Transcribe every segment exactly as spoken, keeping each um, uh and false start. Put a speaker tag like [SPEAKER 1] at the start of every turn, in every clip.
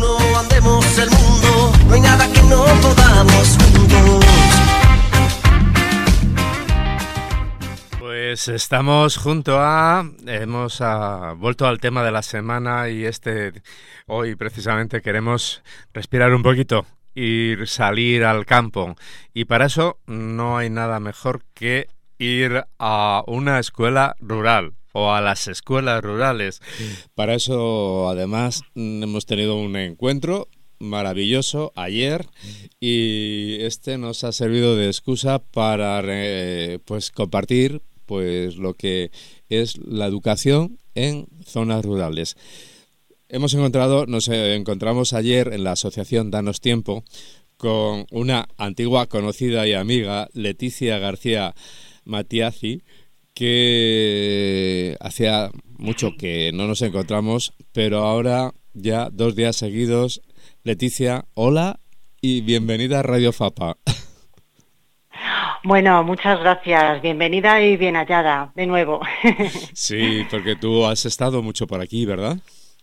[SPEAKER 1] solo andemos el mundo, no hay nada que no podamos juntos.
[SPEAKER 2] Pues estamos junto a, hemos a, vuelto al tema de la semana y este, hoy precisamente queremos respirar un poquito, ir, salir al campo, y para eso no hay nada mejor que ir a una escuela rural o a las escuelas rurales. Para eso, además, hemos tenido un encuentro maravilloso ayer y este nos ha servido de excusa para eh, pues compartir pues lo que es la educación en zonas rurales. Hemos encontrado, nos encontramos ayer en la asociación Danos Tiempo con una antigua conocida y amiga, Leticia García Matiazi, que hacía mucho que no nos encontramos, pero ahora ya dos días seguidos. Leticia, hola y bienvenida a Radio Fapa.
[SPEAKER 3] Bueno, muchas gracias. Bienvenida y bien hallada, de nuevo.
[SPEAKER 2] Sí, porque tú has estado mucho por aquí, ¿verdad?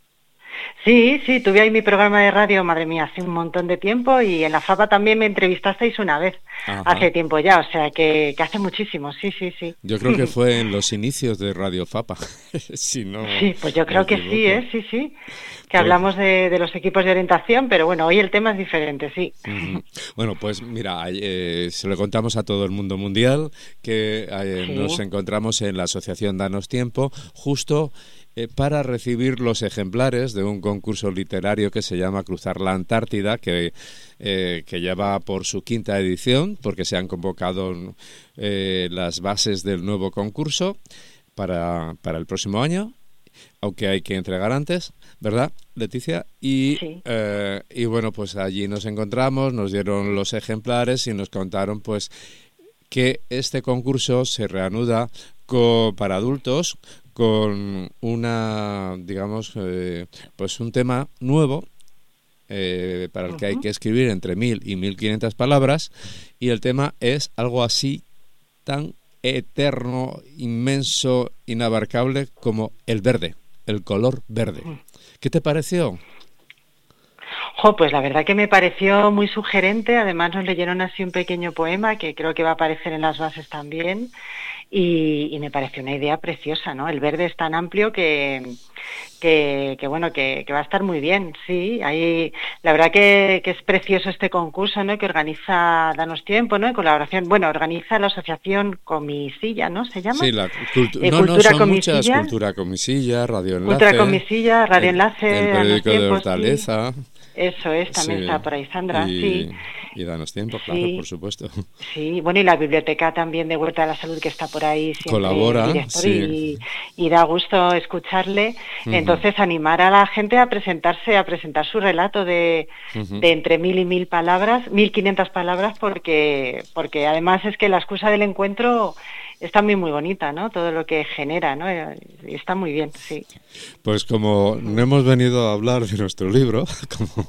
[SPEAKER 3] Sí, sí, tuve ahí mi programa de radio, madre mía, hace un montón de tiempo, y en la Fapa también me entrevistasteis una vez, Ajá. hace tiempo ya, o sea que, que hace muchísimo, sí, sí, sí.
[SPEAKER 2] Yo creo que fue en los inicios de Radio Fapa, si no
[SPEAKER 3] Sí, pues yo creo que sí, ¿eh? Sí, sí, que pues... hablamos de, de los equipos de orientación, pero bueno, hoy el tema es diferente, sí.
[SPEAKER 2] Uh-huh. Bueno, pues mira, eh, se lo contamos a todo el mundo mundial, que eh, sí. nos encontramos en la asociación Danos Tiempo, justo... Eh, para recibir los ejemplares de un concurso literario que se llama Cruzar la Antártida, que, eh, que ya va por su quinta edición, porque se han convocado eh, las bases del nuevo concurso para, para el próximo año, aunque hay que entregar antes, ¿verdad, Leticia? Y,
[SPEAKER 3] sí.
[SPEAKER 2] eh, y bueno, pues allí nos encontramos, nos dieron los ejemplares y nos contaron pues que este concurso se reanuda co- para adultos, con una, digamos, eh, pues un tema nuevo eh, para el que hay que escribir entre mil y mil quinientas palabras, y el tema es algo así tan eterno, inmenso, inabarcable como el verde, el color verde. ¿Qué te pareció?
[SPEAKER 3] Jo, pues la verdad que me pareció muy sugerente. Además nos leyeron así un pequeño poema que creo que va a aparecer en las bases también. Y, y me pareció una idea preciosa, ¿no? El verde es tan amplio que, que, que bueno, que, que va a estar muy bien, sí. Ahí, la verdad que, que es precioso este concurso, ¿no? Que organiza Danos Tiempo, ¿no? En colaboración, bueno, organiza la asociación Comisilla, ¿no? ¿Se llama?
[SPEAKER 2] Sí, la cultu-
[SPEAKER 3] eh,
[SPEAKER 2] no,
[SPEAKER 3] Cultura
[SPEAKER 2] no, son
[SPEAKER 3] Comisilla.
[SPEAKER 2] muchas, Cultura Comisilla, Radio Enlace.
[SPEAKER 3] Cultura Comisilla, Radio
[SPEAKER 2] el,
[SPEAKER 3] Enlace.
[SPEAKER 2] El periódico
[SPEAKER 3] Danos
[SPEAKER 2] de
[SPEAKER 3] Tiempo,
[SPEAKER 2] Hortaleza.
[SPEAKER 3] Sí. Eso es, también sí. Está por ahí Sandra,
[SPEAKER 2] y,
[SPEAKER 3] sí.
[SPEAKER 2] Y Danos Tiempo, claro,
[SPEAKER 3] sí.
[SPEAKER 2] por supuesto.
[SPEAKER 3] Sí, bueno, y la biblioteca también de Huerta de la Salud, que está por ahí siempre.
[SPEAKER 2] Colabora, sí.
[SPEAKER 3] Y, y da gusto escucharle. Uh-huh. Entonces, animar a la gente a presentarse, a presentar su relato de, uh-huh. de entre mil y mil palabras, mil quinientas palabras, porque, porque además es que la excusa del encuentro está muy, muy bonita, ¿no? Todo lo que genera, ¿no? Y está muy bien, sí.
[SPEAKER 2] Pues como no hemos venido a hablar de nuestro libro, como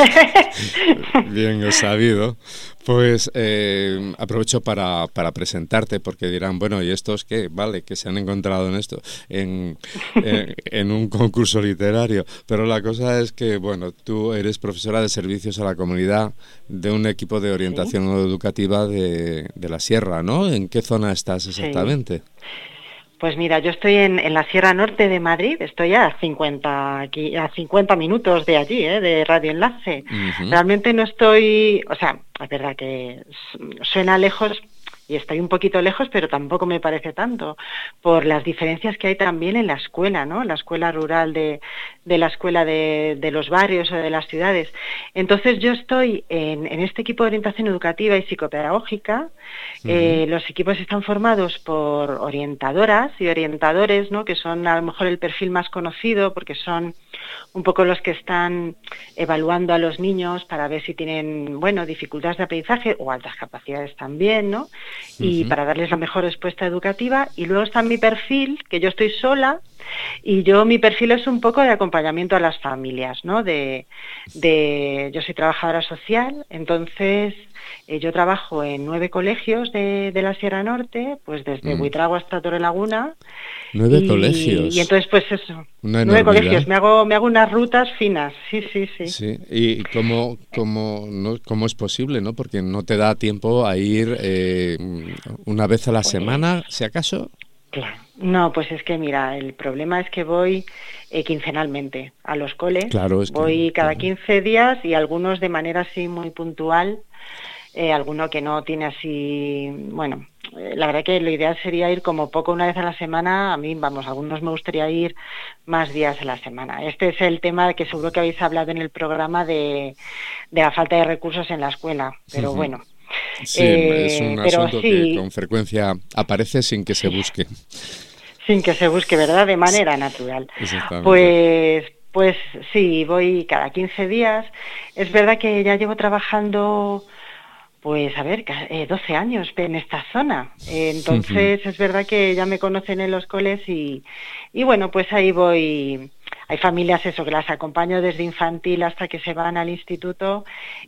[SPEAKER 2] bien he sabido, pues eh, aprovecho para, para presentarte, porque dirán, bueno, ¿y estos qué? Vale, que se han encontrado en esto, en, en, en un concurso literario. Pero la cosa es que, bueno, tú eres profesora de servicios a la comunidad de un equipo de orientación ¿Sí? educativa de, de la Sierra, ¿no? ¿En qué zona estás exactamente?
[SPEAKER 3] Sí. Pues mira, yo estoy en, en la Sierra Norte de Madrid, estoy a cincuenta, aquí, a cincuenta minutos de allí, ¿eh? De Radio Enlace. Uh-huh. Realmente no estoy, o sea, es verdad que suena lejos y estoy un poquito lejos, pero tampoco me parece tanto, por las diferencias que hay también en la escuela, ¿no? La escuela rural de, de la escuela de, de los barrios o de las ciudades. Entonces yo estoy en, en este equipo de orientación educativa y psicopedagógica. Uh-huh. Eh, los equipos están formados por orientadoras y orientadores, ¿no? Que son a lo mejor el perfil más conocido, porque son un poco los que están evaluando a los niños para ver si tienen, bueno, dificultades de aprendizaje o altas capacidades también, ¿no? Y uh-huh. para darles la mejor respuesta educativa. Y luego está mi perfil, que yo estoy sola, Y yo, mi perfil es un poco de acompañamiento a las familias, ¿no? De, de yo soy trabajadora social, entonces eh, yo trabajo en nueve colegios de, de la Sierra Norte, pues desde mm. Buitrago hasta Torrelaguna.
[SPEAKER 2] Nueve
[SPEAKER 3] y,
[SPEAKER 2] colegios.
[SPEAKER 3] Y entonces, pues eso,
[SPEAKER 2] Una
[SPEAKER 3] nueve
[SPEAKER 2] enormidad.
[SPEAKER 3] colegios. Me hago, me hago unas rutas finas, sí, sí, sí.
[SPEAKER 2] Sí, y cómo, cómo, no, cómo es posible, ¿no? Porque no te da tiempo a ir eh, una vez a la
[SPEAKER 3] pues,
[SPEAKER 2] semana, si acaso.
[SPEAKER 3] Claro. No, pues es que mira, el problema es que voy eh, quincenalmente a los coles.
[SPEAKER 2] Claro, es que,
[SPEAKER 3] voy cada
[SPEAKER 2] claro.
[SPEAKER 3] quince días y algunos de manera así muy puntual. Eh, alguno que no tiene así, bueno, eh, la verdad que lo ideal sería ir como poco una vez a la semana. A mí, vamos, algunos me gustaría ir más días a la semana. Este es el tema que seguro que habéis hablado en el programa de, de la falta de recursos en la escuela, pero uh-huh. bueno.
[SPEAKER 2] Sí,
[SPEAKER 3] eh,
[SPEAKER 2] es un
[SPEAKER 3] pero
[SPEAKER 2] asunto
[SPEAKER 3] sí,
[SPEAKER 2] que con frecuencia aparece sin que se busque.
[SPEAKER 3] Sin que se busque, ¿verdad? De manera natural.
[SPEAKER 2] Exactamente.
[SPEAKER 3] Pues... Pues sí, voy cada quince días. Es verdad que ya llevo trabajando, pues a ver, eh, doce años en esta zona. Eh, entonces uh-huh. es verdad que ya me conocen en los coles y, y bueno, pues ahí voy. Hay familias eso que las acompaño desde infantil hasta que se van al instituto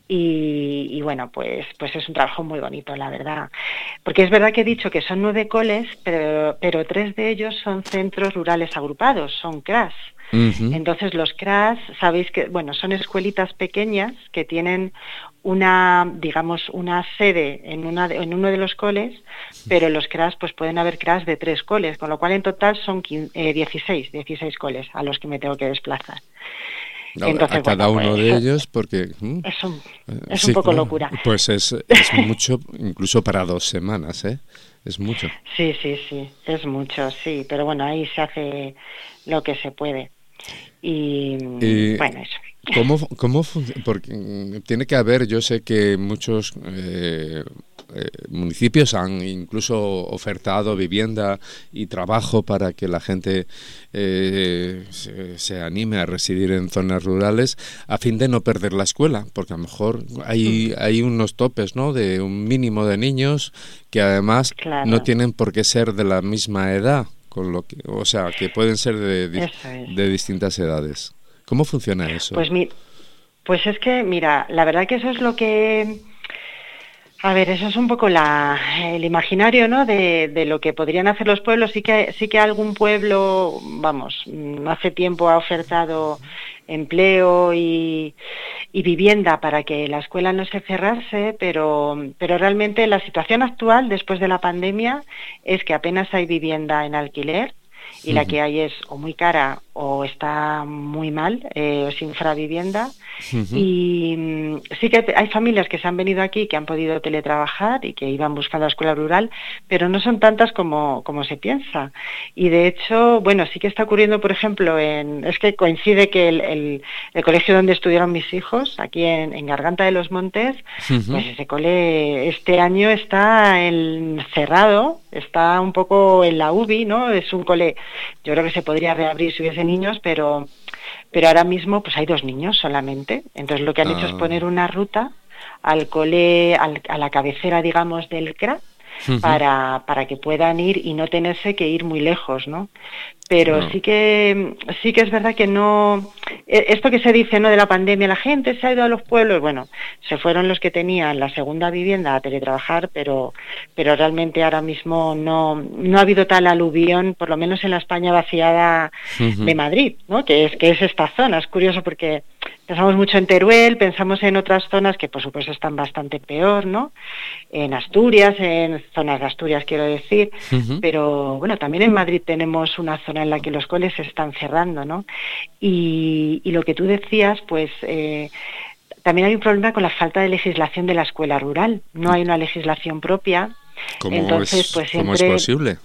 [SPEAKER 3] y, y bueno, pues, pues es un trabajo muy bonito, la verdad. Porque es verdad que he dicho que son nueve coles, pero, pero tres de ellos son centros rurales agrupados, son C R A S. Uh-huh. Entonces los C R A S, sabéis que, bueno, son escuelitas pequeñas que tienen una, digamos, una sede en una de, en uno de los coles, pero los C R A S pues pueden haber C R A S de tres coles, con lo cual en total son quince, eh, dieciséis, dieciséis coles a los que me tengo que desplazar.
[SPEAKER 2] No, Entonces, a cada bueno, uno pues, de ellos, porque...
[SPEAKER 3] Es un, es sí, un poco
[SPEAKER 2] claro,
[SPEAKER 3] locura.
[SPEAKER 2] Pues es, es mucho, incluso para dos semanas, ¿eh? Es mucho.
[SPEAKER 3] Sí, sí, sí, es mucho, sí, pero bueno, ahí se hace lo que se puede. Y, y bueno, eso.
[SPEAKER 2] ¿Cómo, cómo funciona? Porque tiene que haber, yo sé que muchos eh, eh, municipios han incluso ofertado vivienda y trabajo para que la gente eh, se, se anime a residir en zonas rurales a fin de no perder la escuela, porque a lo mejor hay, hay unos topes, ¿no? De un mínimo de niños que además claro. no tienen por qué ser de la misma edad. Con lo que, o sea, que pueden ser de, de, de distintas edades. ¿Cómo funciona eso?
[SPEAKER 3] Pues, mi, pues es que, mira, la verdad que eso es lo que... A ver, eso es un poco la, el imaginario, ¿no? De, de lo que podrían hacer los pueblos. Sí que, sí que algún pueblo, vamos, hace tiempo ha ofertado empleo y, y vivienda para que la escuela no se cerrase, pero, pero realmente la situación actual, después de la pandemia, es que apenas hay vivienda en alquiler y uh-huh. la que hay es o muy cara o está muy mal, eh, o es infravivienda. Uh-huh. Y mm, sí que hay familias que se han venido aquí, que han podido teletrabajar y que iban buscando la escuela rural, pero no son tantas como, como se piensa. Y de hecho, bueno, sí que está ocurriendo, por ejemplo, en, es que coincide que el, el, el colegio donde estudiaron mis hijos, aquí en, en Garganta de los Montes, uh-huh. pues ese cole este año está en, cerrado, está un poco en la U B I, ¿no? Es un cole, yo creo que se podría reabrir si hubiese niños, pero pero ahora mismo pues hay dos niños solamente. Entonces lo que han ah. hecho es poner una ruta al cole, al, a la cabecera, digamos, del C R A, uh-huh. para, para que puedan ir y no tenerse que ir muy lejos, ¿no? Pero no. sí que sí que es verdad que no... Esto que se dice, ¿no?, de la pandemia, la gente se ha ido a los pueblos, bueno, se fueron los que tenían la segunda vivienda a teletrabajar, pero pero realmente ahora mismo no, no ha habido tal aluvión, por lo menos en la España vaciada uh-huh. de Madrid, ¿no?, que es, que es esta zona. Es curioso porque pensamos mucho en Teruel, pensamos en otras zonas que por supuesto están bastante peor, ¿no?, en Asturias, en zonas de Asturias quiero decir, uh-huh. pero bueno, también en Madrid tenemos una zona en la que los coles se están cerrando, ¿no? Y, y lo que tú decías, pues eh, también hay un problema con la falta de legislación de la escuela rural. No hay una legislación propia.
[SPEAKER 2] ¿Cómo,
[SPEAKER 3] entonces,
[SPEAKER 2] es,
[SPEAKER 3] pues, siempre,
[SPEAKER 2] ¿cómo es posible?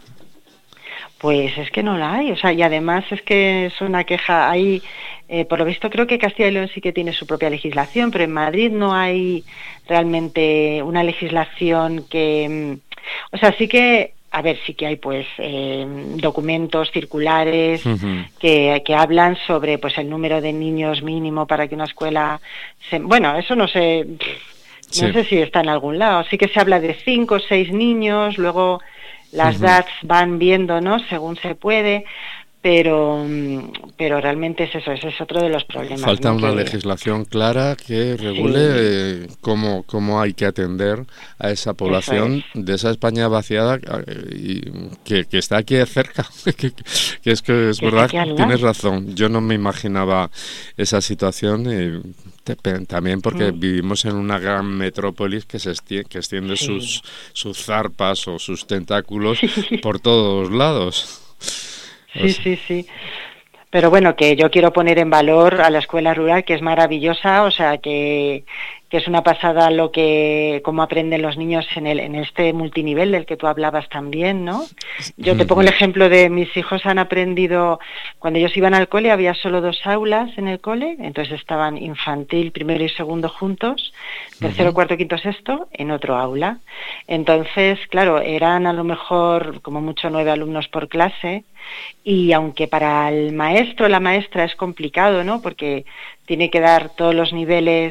[SPEAKER 3] Pues es que no la hay, o sea, y además es que es una queja. Hay, eh, por lo visto creo que Castilla y León sí que tiene su propia legislación, pero en Madrid no hay realmente una legislación que... O sea, sí que... A ver, sí que hay pues eh, documentos circulares uh-huh. que, que hablan sobre pues el número de niños mínimo para que una escuela... Se, bueno, eso no sé, no sí. sé si está en algún lado. Sí que se habla de cinco o seis niños, luego las uh-huh. D A Ts van viendo, ¿no?, según se puede, pero pero realmente es eso, ese es otro de los problemas.
[SPEAKER 2] Falta, ¿no?, una
[SPEAKER 3] que...
[SPEAKER 2] legislación clara que regule sí. eh, cómo, cómo hay que atender a esa población es. de esa España vaciada eh, y que, que está aquí cerca, que, que es que es que verdad, tienes razón, yo no me imaginaba esa situación eh, te, también porque mm. vivimos en una gran metrópolis que se extiende, que extiende sí. sus, sus zarpas o sus tentáculos sí. por todos lados.
[SPEAKER 3] Sí, sí, sí. Pero bueno, que yo quiero poner en valor a la escuela rural, que es maravillosa, o sea, que, que es una pasada lo que, cómo aprenden los niños en el, en este multinivel del que tú hablabas también, ¿no? Yo te pongo el ejemplo de mis hijos han aprendido, cuando ellos iban al cole había solo dos aulas en el cole, entonces estaban infantil, primero y segundo juntos, tercero, uh-huh. cuarto, quinto, sexto, en otro aula. Entonces, claro, eran a lo mejor como mucho nueve alumnos por clase, y aunque para el maestro, la maestra es complicado, ¿no? Porque tiene que dar todos los niveles,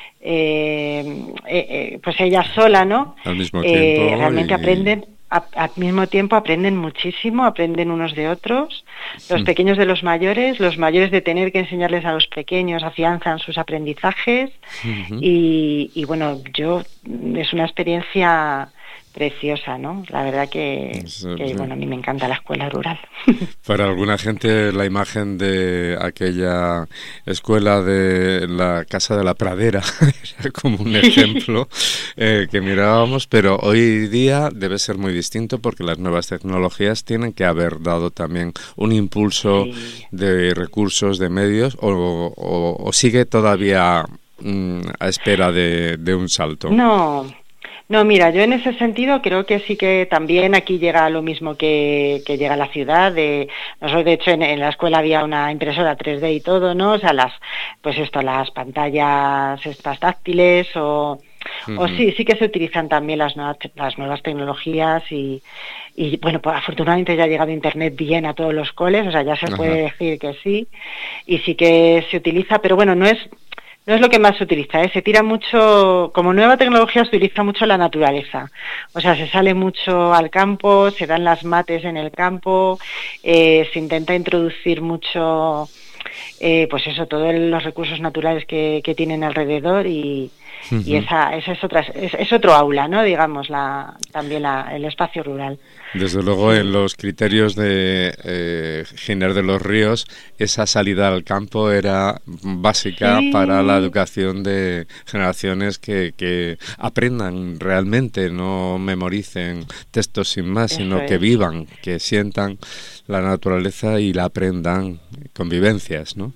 [SPEAKER 3] eh, eh, eh, pues ella sola, ¿no?
[SPEAKER 2] Al mismo tiempo.
[SPEAKER 3] Eh, realmente
[SPEAKER 2] y...
[SPEAKER 3] aprenden, a, al mismo tiempo aprenden muchísimo, aprenden unos de otros, los sí. pequeños de los mayores, los mayores de tener que enseñarles a los pequeños, afianzan sus aprendizajes, uh-huh. y, y bueno, yo, es una experiencia preciosa, ¿no? La verdad que, que, bueno, a mí me encanta la escuela rural.
[SPEAKER 2] Para alguna gente la imagen de aquella escuela de la Casa de la Pradera era como un ejemplo eh, que mirábamos, pero hoy día debe ser muy distinto porque las nuevas tecnologías tienen que haber dado también un impulso sí. de recursos, de medios, o, o, o sigue todavía mm, a espera de, de un salto.
[SPEAKER 3] No, No, mira, yo en ese sentido creo que sí que también aquí llega lo mismo que, que llega a la ciudad. De, nosotros, de hecho, en, en la escuela había una impresora tres D y todo, ¿no? O sea, las, pues esto, las pantallas estas táctiles o... Uh-huh. O sí, sí que se utilizan también las nuevas, las nuevas tecnologías y, y bueno, pues afortunadamente ya ha llegado Internet bien a todos los coles, o sea, ya se uh-huh. puede decir que sí, y sí que se utiliza, pero bueno, no es no es lo que más se utiliza, ¿eh? Se tira mucho, como nueva tecnología se utiliza mucho la naturaleza, o sea, se sale mucho al campo, se dan las mates en el campo, eh, se intenta introducir mucho, eh, pues eso, todos los recursos naturales que, que tienen alrededor y Uh-huh. y esa, esa es otra es, es otro aula, ¿no? Digamos, la también la, el espacio rural.
[SPEAKER 2] Desde luego, sí. En los criterios de eh, Giner de los Ríos, esa salida al campo era básica sí. para la educación de generaciones que, que aprendan realmente, no memoricen textos sin más, Eso sino es. que vivan, que sientan la naturaleza y la aprendan, convivencias, ¿no?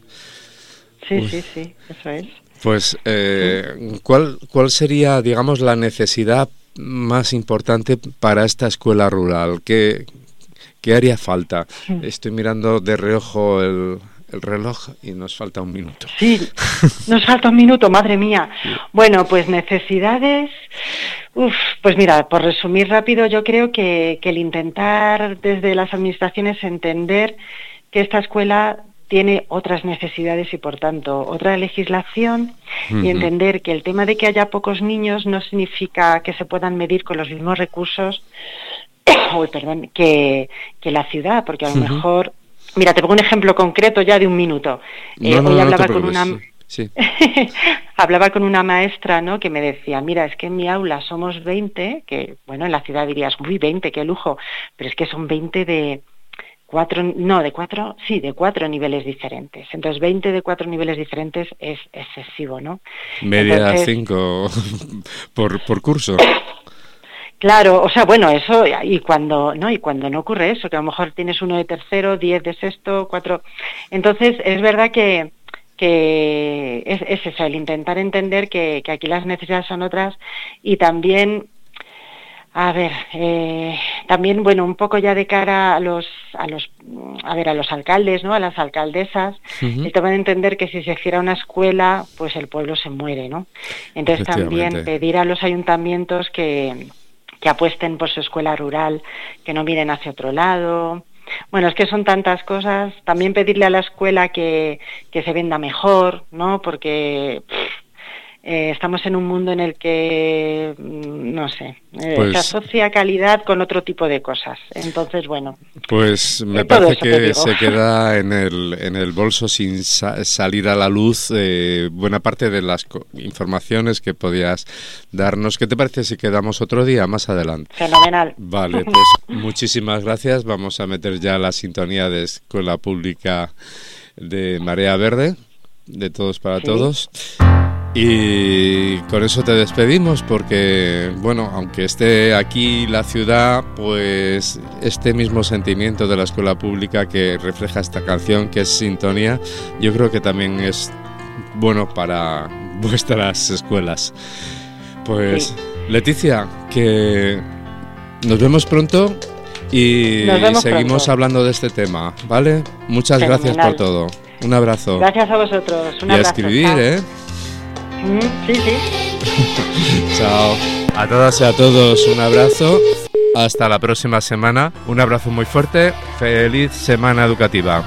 [SPEAKER 3] Sí, Uy. sí, sí, eso es.
[SPEAKER 2] Pues, eh, ¿cuál, ¿cuál sería, digamos, la necesidad más importante para esta escuela rural? ¿Qué, qué haría falta? Estoy mirando de reojo el, el reloj y nos falta un minuto.
[SPEAKER 3] Sí, nos falta un minuto, madre mía. Sí. Bueno, pues necesidades... Uf, pues mira, por resumir rápido, yo creo que, que el intentar desde las administraciones entender que esta escuela tiene otras necesidades y, por tanto, otra legislación uh-huh. y entender que el tema de que haya pocos niños no significa que se puedan medir con los mismos recursos uy, perdón, que, que la ciudad, porque a lo uh-huh. mejor... Mira, te pongo un ejemplo concreto ya de un minuto.
[SPEAKER 2] No,
[SPEAKER 3] eh,
[SPEAKER 2] no,
[SPEAKER 3] hoy
[SPEAKER 2] no,
[SPEAKER 3] hablaba
[SPEAKER 2] no
[SPEAKER 3] con una...
[SPEAKER 2] Sí.
[SPEAKER 3] hablaba con una maestra, ¿no?, que me decía, mira, es que en mi aula somos veinte, que, bueno, en la ciudad dirías, uy, veinte, qué lujo, pero es que son veinte de... Cuatro, no, de cuatro, sí, de cuatro niveles diferentes. Entonces, veinte de cuatro niveles diferentes es excesivo, ¿no?
[SPEAKER 2] Media
[SPEAKER 3] Entonces,
[SPEAKER 2] cinco por, por curso.
[SPEAKER 3] Claro, o sea, bueno, eso, y cuando, ¿no? Y cuando no ocurre eso, que a lo mejor tienes uno de tercero, diez de sexto, cuatro. Entonces, es verdad que, que es, es eso, el intentar entender que, que aquí las necesidades son otras y también... A ver, eh, también, bueno, un poco ya de cara a los, a los, a ver, a los alcaldes, ¿no?, a las alcaldesas, uh-huh. el tema de entender que si se cierra una escuela, pues el pueblo se muere, ¿no? Entonces también pedir a los ayuntamientos que, que apuesten por su escuela rural, que no miren hacia otro lado. Bueno, es que son tantas cosas. También pedirle a la escuela que, que se venda mejor, ¿no? Porque... Pff, eh, estamos en un mundo en el que, no sé, eh,
[SPEAKER 2] pues,
[SPEAKER 3] se asocia calidad con otro tipo de cosas. Entonces, bueno.
[SPEAKER 2] Pues me
[SPEAKER 3] eh,
[SPEAKER 2] parece que se queda en el, en el bolso sin sa- salir a la luz eh, buena parte de las co- informaciones que podías darnos. ¿Qué te parece si quedamos otro día más adelante?
[SPEAKER 3] Fenomenal.
[SPEAKER 2] Vale, pues muchísimas gracias. Vamos a meter ya la sintonía de Escuela Pública de Marea Verde, de Todos para ¿Sí? Todos. Y con eso te despedimos porque, bueno, aunque esté aquí la ciudad, pues este mismo sentimiento de la escuela pública que refleja esta canción, que es Sintonía, yo creo que también es bueno para vuestras escuelas. Pues, sí. Leticia, que nos vemos pronto y
[SPEAKER 3] vemos
[SPEAKER 2] seguimos
[SPEAKER 3] pronto. hablando
[SPEAKER 2] de este tema, ¿vale? Muchas Fenomenal. Gracias por todo. Un abrazo.
[SPEAKER 3] Gracias a vosotros. Un
[SPEAKER 2] y
[SPEAKER 3] abrazo.
[SPEAKER 2] a escribir, Chao. ¿eh?
[SPEAKER 3] Sí, sí.
[SPEAKER 2] Chao. A todas y a todos un abrazo. Hasta la próxima semana. Un abrazo muy fuerte. Feliz semana educativa.